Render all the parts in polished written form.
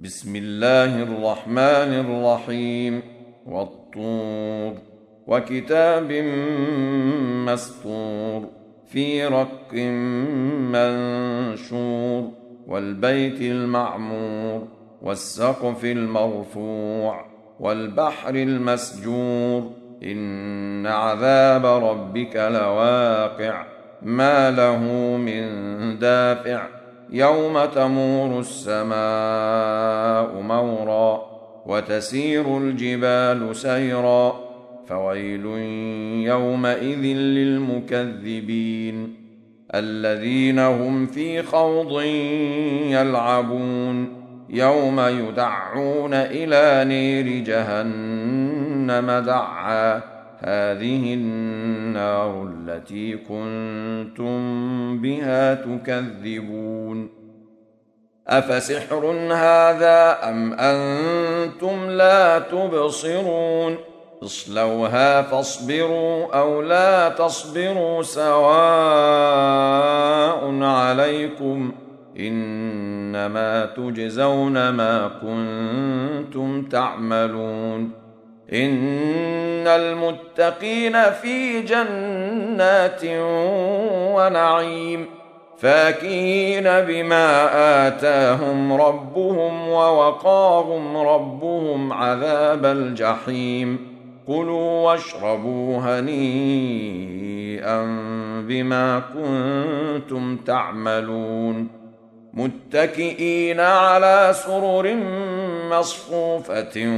بسم الله الرحمن الرحيم والطور وكتاب مسطور في رق منشور والبيت المعمور والسقف المرفوع والبحر المسجور إن عذاب ربك لواقع ما له من دافع يوم تمور السماء مورا وتسير الجبال سيرا فويل يومئذ للمكذبين الذين هم في خوض يلعبون يوم يدعون إلى نير جهنم دعا هذه النار التي كنتم بها تكذبون أفسحر هذا أم أنتم لا تبصرون اصلوها فاصبروا أو لا تصبروا سواء عليكم إنما تجزون ما كنتم تعملون إن المتقين في جنات ونعيم فاكهين بما آتاهم ربهم ووقاهم ربهم عذاب الجحيم كلوا واشربوا هنيئا بما كنتم تعملون متكئين على سرر مصفوفة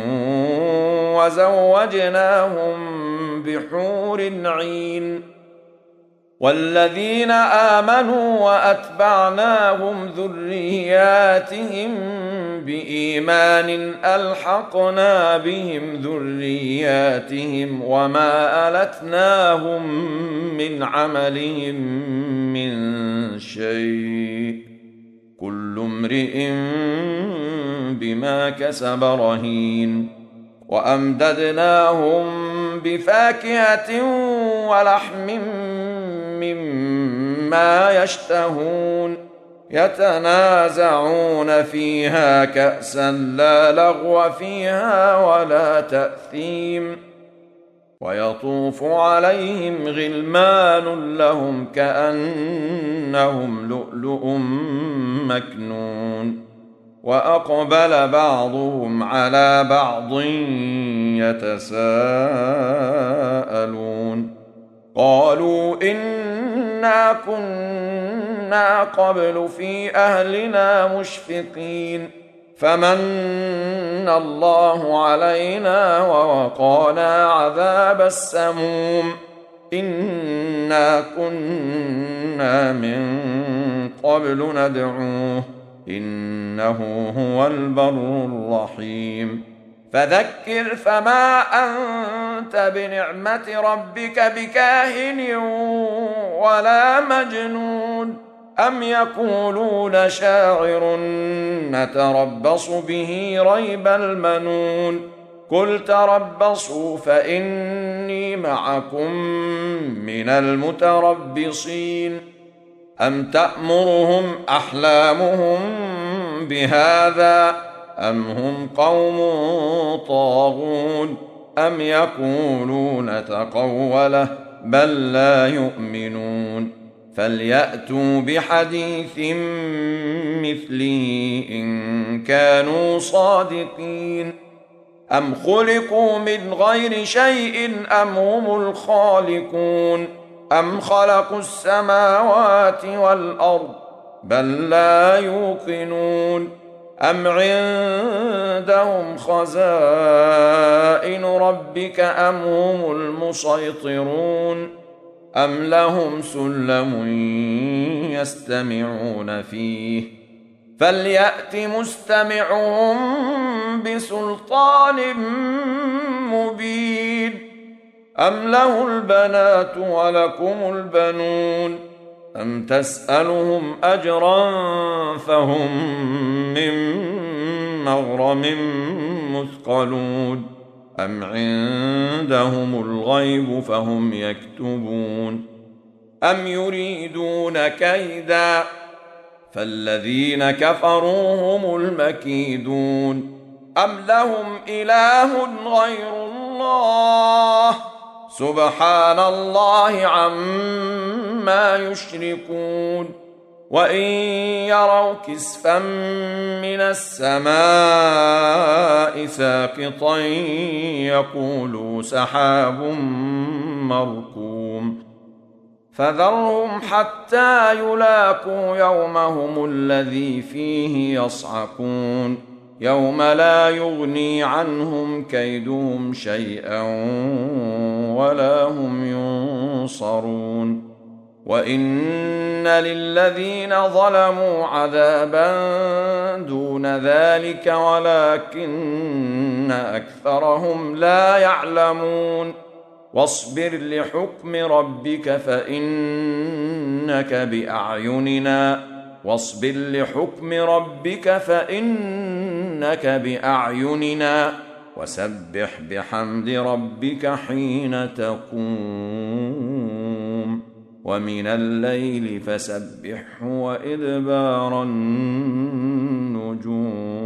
وزوجناهم بحور عين والذين آمنوا وأتبعناهم ذرياتهم بإيمان ألحقنا بهم ذرياتهم وما ألتناهم من عملهم من شيء كل امرئ بما كسب رهين وأمددناهم بفاكهة ولحم مما يشتهون يتنازعون فيها كأسا لا لغو فيها ولا تأثيم ويطوف عليهم غلمان لهم كأنهم لؤلؤ مكنون وأقبل بعضهم على بعض يتساءلون قالوا إنا كنا قبل في أهلنا مشفقين فمن الله علينا ووقانا عذاب السموم إنا كنا من قبل ندعوه إنه هو البر الرحيم فذكر فما أنت بنعمة ربك بكاهن ولا مجنون أم يقولون شاعر نتربص به ريب المنون قل تربصوا فإني معكم من المتربصين أم تأمرهم أحلامهم بهذا أم هم قوم طاغون أم يقولون تقوله بل لا يؤمنون فليأتوا بحديث مثله إن كانوا صادقين أم خلقوا من غير شيء أم هم الخالقون أم خلقوا السماوات والأرض بل لا يوقنون أم عندهم خزائن ربك أم هم المسيطرون أم لهم سلم يستمعون فيه فليأت مستمعهم بسلطان مبين أم له البنات ولكم البنون أم تسألهم أجرا فهم من مغرم مثقلون أم عندهم الغيب فهم يكتبون أم يريدون كيدا فالذين كفروا هم المكيدون أم لهم إله غير الله سبحان الله عما يشركون وإن يروا كسفا من السماء ساقطا يقولوا سحاب مركوم فذرهم حتى يلاقوا يومهم الذي فيه يصعقون يوم لا يغني عنهم كيدهم شيئا ولا هم ينصرون وإن للذين ظلموا عذابا دون ذلك ولكن أكثرهم لا يعلمون واصبر لحكم ربك فإنك بأعيننا وسبح بحمد ربك حين تقوم ومن الليل فسبحه وإدبار النجوم